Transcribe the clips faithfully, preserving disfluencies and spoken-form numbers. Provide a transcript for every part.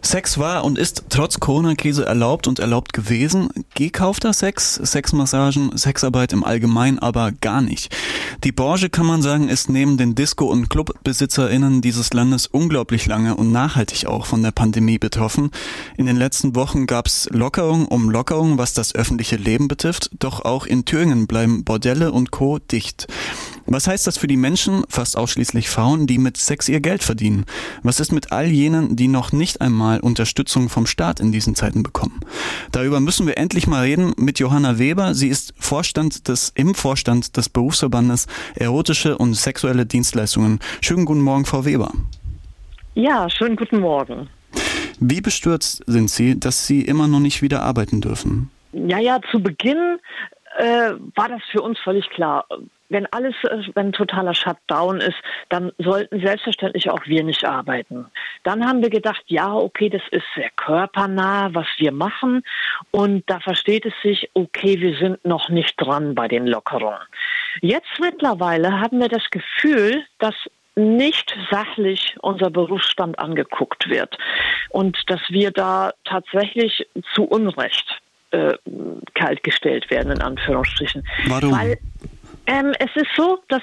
Sex war und ist trotz Corona-Krise erlaubt und erlaubt gewesen. Gekaufter Sex, Sexmassagen, Sexarbeit im Allgemeinen aber gar nicht. Die Branche, kann man sagen, ist neben den Disco- und ClubbesitzerInnen dieses Landes unglaublich lange und nachhaltig auch von der Pandemie betroffen. In den letzten Wochen gab es Lockerung um Lockerung, was das öffentliche Leben betrifft. Doch auch in Thüringen bleiben Bordelle und Co. dicht. Was heißt das für die Menschen, fast ausschließlich Frauen, die mit Sex ihr Geld verdienen? Was ist mit all jenen, die noch nicht einmal Unterstützung vom Staat in diesen Zeiten bekommen? Darüber müssen wir endlich mal reden mit Johanna Weber. Sie ist Vorstand des, im Vorstand des Berufsverbandes Erotische und Sexuelle Dienstleistungen. Schönen guten Morgen, Frau Weber. Ja, schönen guten Morgen. Wie bestürzt sind Sie, dass Sie immer noch nicht wieder arbeiten dürfen? Ja, ja, zu Beginn äh, war das für uns völlig klar. Wenn alles, wenn totaler Shutdown ist, dann sollten selbstverständlich auch wir nicht arbeiten. Dann haben wir gedacht, ja, okay, das ist sehr körpernah, was wir machen. Und da versteht es sich, okay, wir sind noch nicht dran bei den Lockerungen. Jetzt mittlerweile haben wir das Gefühl, dass nicht sachlich unser Berufsstand angeguckt wird. Und dass wir da tatsächlich zu Unrecht äh, kaltgestellt werden, in Anführungsstrichen. Warum? Weil Ähm, es ist so, dass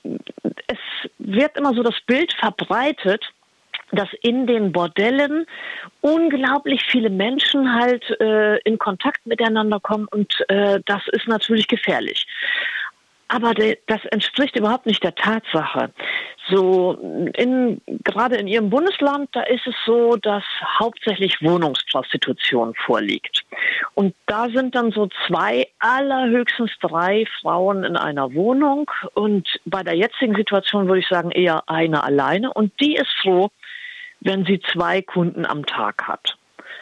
es wird immer so das Bild verbreitet, dass in den Bordellen unglaublich viele Menschen halt äh, in Kontakt miteinander kommen und äh, das ist natürlich gefährlich. Aber de, das entspricht überhaupt nicht der Tatsache. So in, gerade in Ihrem Bundesland, da ist es so, dass hauptsächlich Wohnungsprostitution vorliegt. Und da sind dann so zwei, allerhöchstens drei Frauen in einer Wohnung. Und bei der jetzigen Situation würde ich sagen, eher eine alleine. Und die ist froh, wenn sie zwei Kunden am Tag hat.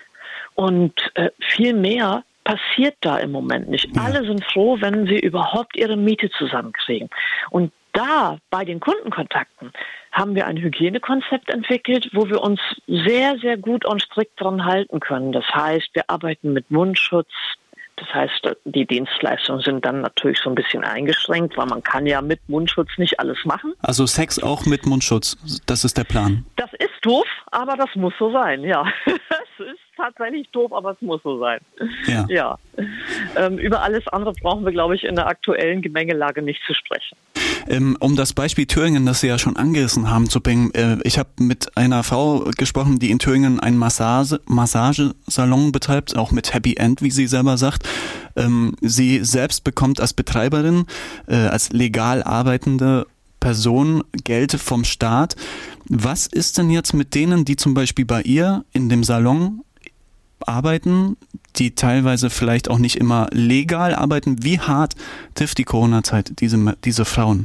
Und äh, viel mehr passiert da im Moment nicht. Ja. Alle sind froh, wenn sie überhaupt ihre Miete zusammenkriegen. Und da, bei den Kundenkontakten, haben wir ein Hygienekonzept entwickelt, wo wir uns sehr, sehr gut und strikt dran halten können. Das heißt, wir arbeiten mit Mundschutz. Das heißt, die Dienstleistungen sind dann natürlich so ein bisschen eingeschränkt, weil man kann ja mit Mundschutz nicht alles machen. Also Sex auch mit Mundschutz, das ist der Plan. Das ist doof, aber das muss so sein, ja. Es ist tatsächlich doof, aber es muss so sein. Ja. ja. Ähm, über alles andere brauchen wir, glaube ich, in der aktuellen Gemengelage nicht zu sprechen. Ähm, um das Beispiel Thüringen, das Sie ja schon angerissen haben, zu bringen. Äh, ich habe mit einer Frau gesprochen, die in Thüringen einen Massage, Massagesalon betreibt, auch mit Happy End, wie sie selber sagt. Ähm, sie selbst bekommt als Betreiberin, äh, als legal arbeitende Person Geld vom Staat. Was ist denn jetzt mit denen, die zum Beispiel bei ihr in dem Salon arbeiten, die teilweise vielleicht auch nicht immer legal arbeiten? Wie hart trifft die Corona-Zeit diese, diese Frauen?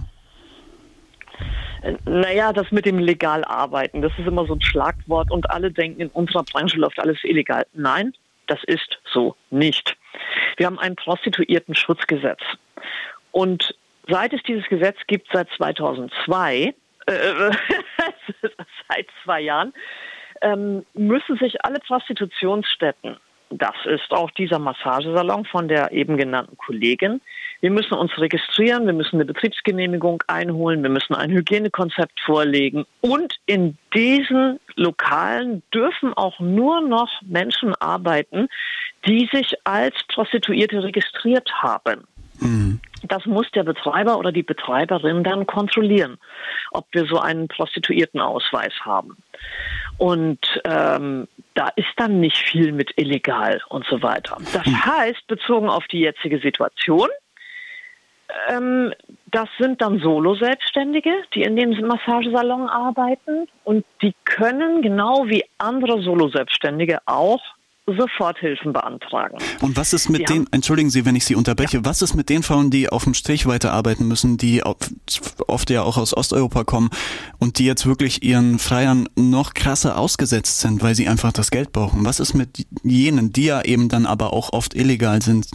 Naja, das mit dem legal arbeiten, das ist immer so ein Schlagwort und alle denken, in unserer Branche läuft alles illegal. Nein, das ist so nicht. Wir haben ein Prostituierten-Schutzgesetz und seit es dieses Gesetz gibt, seit zweitausendzwei, äh, seit zwei Jahren, ähm, müssen sich alle Prostitutionsstätten, das ist auch dieser Massagesalon von der eben genannten Kollegin, wir müssen uns registrieren, wir müssen eine Betriebsgenehmigung einholen, wir müssen ein Hygienekonzept vorlegen und in diesen Lokalen dürfen auch nur noch Menschen arbeiten, die sich als Prostituierte registriert haben. Mhm. Das muss der Betreiber oder die Betreiberin dann kontrollieren, ob wir so einen Prostituiertenausweis haben. Und ähm, da ist dann nicht viel mit illegal und so weiter. Das heißt, bezogen auf die jetzige Situation, ähm, das sind dann Solo-Selbstständige, die in dem Massagesalon arbeiten und die können genau wie andere Solo-Selbstständige auch Soforthilfen beantragen. Und was ist mit die den, haben, entschuldigen Sie, wenn ich Sie unterbreche, ja. Was ist mit den Frauen, die auf dem Strich weiterarbeiten müssen, die oft ja auch aus Osteuropa kommen und die jetzt wirklich ihren Freiern noch krasser ausgesetzt sind, weil sie einfach das Geld brauchen? Was ist mit jenen, die ja eben dann aber auch oft illegal sind?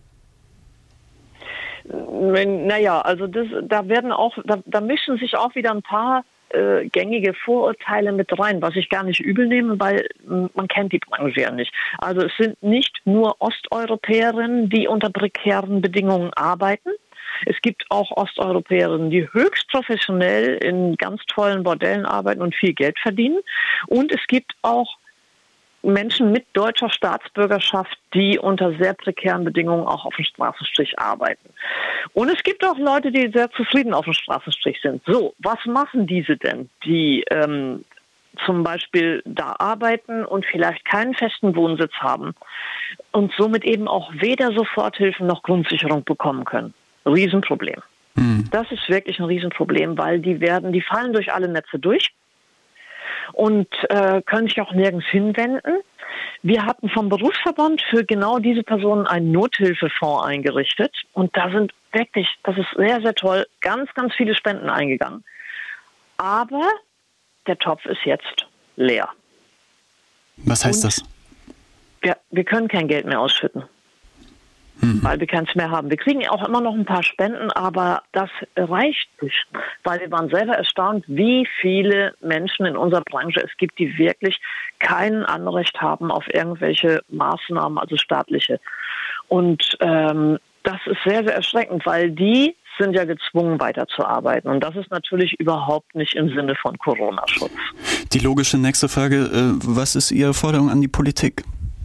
Naja, also das, da werden auch, da, da mischen sich auch wieder ein paar äh, gängige Vorurteile mit rein, was ich gar nicht übel nehme, weil man kennt die Branche ja nicht. Also es sind nicht nur Osteuropäerinnen, die unter prekären Bedingungen arbeiten. Es gibt auch Osteuropäerinnen, die höchst professionell in ganz tollen Bordellen arbeiten und viel Geld verdienen. Und es gibt auch Menschen mit deutscher Staatsbürgerschaft, die unter sehr prekären Bedingungen auch auf dem Straßenstrich arbeiten. Und es gibt auch Leute, die sehr zufrieden auf dem Straßenstrich sind. So, was machen diese denn, die ähm, zum Beispiel da arbeiten und vielleicht keinen festen Wohnsitz haben und somit eben auch weder Soforthilfen noch Grundsicherung bekommen können? Riesenproblem. Mhm. Das ist wirklich ein Riesenproblem, weil die werden, die fallen durch alle Netze durch und äh, können sich auch nirgends hinwenden. Wir hatten vom Berufsverband für genau diese Personen einen Nothilfefonds eingerichtet und da sind wirklich, das ist sehr, sehr toll, ganz, ganz viele Spenden eingegangen. Aber der Topf ist jetzt leer. Was heißt und das? Wir, wir können kein Geld mehr ausschütten, hm. weil wir keins mehr haben. Wir kriegen auch immer noch ein paar Spenden, aber das reicht nicht, weil wir waren selber erstaunt, wie viele Menschen in unserer Branche es gibt, die wirklich kein Anrecht haben auf irgendwelche Maßnahmen, also staatliche. Und ähm, das ist sehr, sehr erschreckend, weil die sind ja gezwungen, weiterzuarbeiten. Und das ist natürlich überhaupt nicht im Sinne von Corona-Schutz. Die logische nächste Frage, was ist Ihre Forderung an die Politik?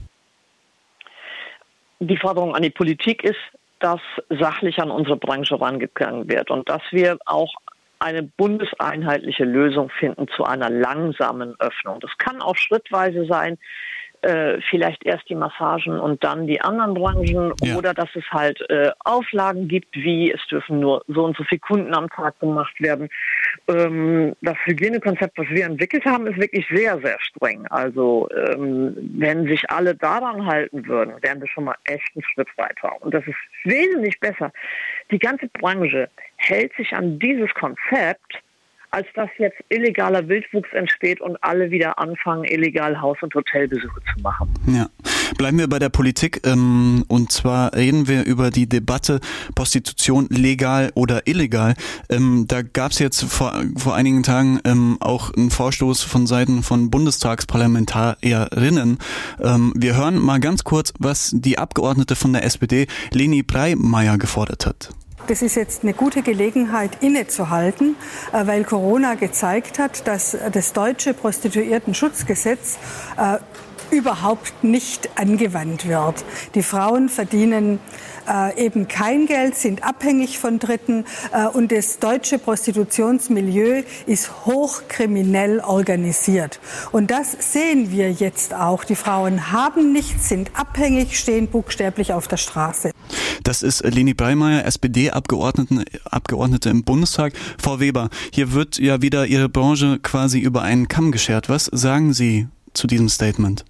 Die Forderung an die Politik ist, dass sachlich an unsere Branche rangegangen wird und dass wir auch eine bundeseinheitliche Lösung finden zu einer langsamen Öffnung. Das kann auch schrittweise sein, Äh, vielleicht erst die Massagen und dann die anderen Branchen ja. oder dass es halt äh, Auflagen gibt, wie es dürfen nur so und so viele Kunden am Tag gemacht werden. Ähm, das Hygienekonzept, was wir entwickelt haben, ist wirklich sehr, sehr streng. Also ähm, wenn sich alle daran halten würden, wären wir schon mal echt einen Schritt weiter. Und das ist wesentlich besser. Die ganze Branche hält sich an dieses Konzept, als dass jetzt illegaler Wildwuchs entsteht und alle wieder anfangen, illegal Haus- und Hotelbesuche zu machen. Ja, bleiben wir bei der Politik ähm, und zwar reden wir über die Debatte Prostitution legal oder illegal. Ähm, da gab es jetzt vor, vor einigen Tagen ähm, auch einen Vorstoß von Seiten von Bundestagsparlamentarierinnen. Ähm, wir hören mal ganz kurz, was die Abgeordnete von der S P D, Leni Breimeyer, gefordert hat. Das ist jetzt eine gute Gelegenheit, innezuhalten, weil Corona gezeigt hat, dass das deutsche Prostituiertenschutzgesetz äh, überhaupt nicht angewandt wird. Die Frauen verdienen äh, eben kein Geld, sind abhängig von Dritten äh, und das deutsche Prostitutionsmilieu ist hochkriminell organisiert. Und das sehen wir jetzt auch. Die Frauen haben nichts, sind abhängig, stehen buchstäblich auf der Straße. Das ist Leni Breimeyer, S P D-Abgeordnete Abgeordnete im Bundestag. Frau Weber, hier wird ja wieder Ihre Branche quasi über einen Kamm geschert. Was sagen Sie zu diesem Statement?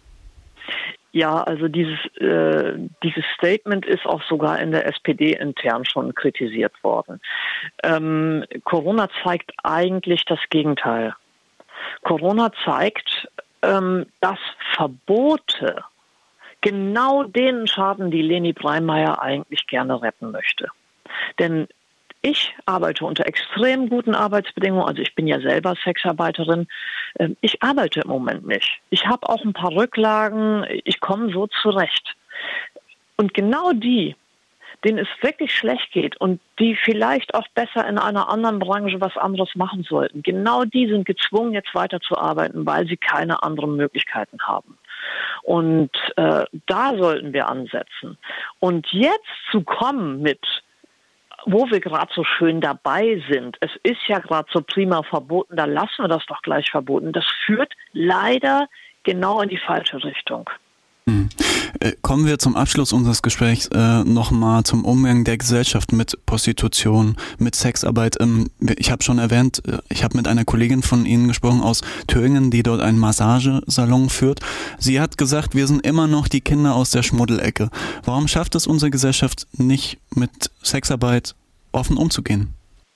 Ja, also dieses, äh, dieses Statement ist auch sogar in der S P D intern schon kritisiert worden. Ähm, Corona zeigt eigentlich das Gegenteil. Corona zeigt, ähm, dass Verbote genau den schaden, die Leni Breimeyer eigentlich gerne retten möchte. Denn ich arbeite unter extrem guten Arbeitsbedingungen, also ich bin ja selber Sexarbeiterin. Ich arbeite im Moment nicht. Ich habe auch ein paar Rücklagen, ich komme so zurecht. Und genau die, denen es wirklich schlecht geht und die vielleicht auch besser in einer anderen Branche was anderes machen sollten, genau die sind gezwungen, jetzt weiterzuarbeiten, weil sie keine anderen Möglichkeiten haben. Und äh, da sollten wir ansetzen. Und jetzt zu kommen mit, wo wir gerade so schön dabei sind, es ist ja gerade so prima verboten, da lassen wir das doch gleich verboten. Das führt leider genau in die falsche Richtung. Hm. Äh, kommen wir zum Abschluss unseres Gesprächs äh, nochmal zum Umgang der Gesellschaft mit Prostitution, mit Sexarbeit. Ähm, ich habe schon erwähnt, äh, ich habe mit einer Kollegin von Ihnen gesprochen aus Thüringen, die dort einen Massagesalon führt. Sie hat gesagt, wir sind immer noch die Kinder aus der Schmuddelecke. Warum schafft es unsere Gesellschaft nicht, mit Sexarbeit offen umzugehen?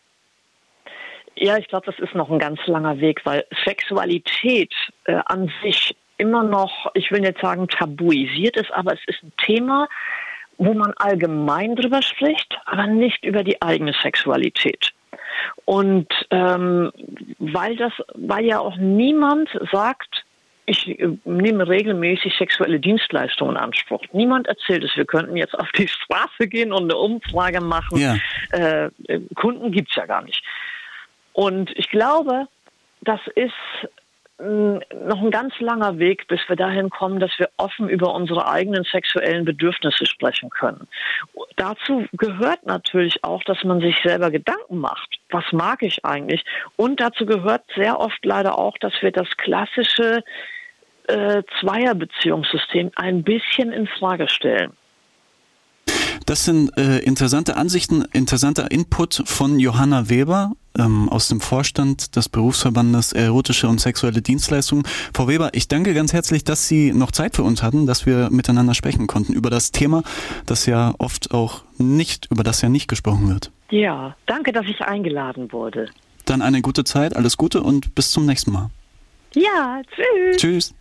Ja, ich glaube, das ist noch ein ganz langer Weg, weil Sexualität äh, an sich immer noch, ich will jetzt sagen, tabuisiert ist, aber es ist ein Thema, wo man allgemein drüber spricht, aber nicht über die eigene Sexualität. Und ähm, weil das, weil ja auch niemand sagt, ich äh, nehme regelmäßig sexuelle Dienstleistungen in Anspruch. Niemand erzählt es. Wir könnten jetzt auf die Straße gehen und eine Umfrage machen. Ja. Äh, Kunden gibt's ja gar nicht. Und ich glaube, das ist noch ein ganz langer Weg, bis wir dahin kommen, dass wir offen über unsere eigenen sexuellen Bedürfnisse sprechen können. Dazu gehört natürlich auch, dass man sich selber Gedanken macht. Was mag ich eigentlich? Und dazu gehört sehr oft leider auch, dass wir das klassische äh, Zweierbeziehungssystem ein bisschen in Frage stellen. Das sind äh, interessante Ansichten, interessanter Input von Johanna Weber ähm, aus dem Vorstand des Berufsverbandes Erotische und Sexuelle Dienstleistungen. Frau Weber, ich danke ganz herzlich, dass Sie noch Zeit für uns hatten, dass wir miteinander sprechen konnten über das Thema, das ja oft auch nicht, über das ja nicht gesprochen wird. Ja, danke, dass ich eingeladen wurde. Dann eine gute Zeit, alles Gute und bis zum nächsten Mal. Ja, tschüss. Tschüss.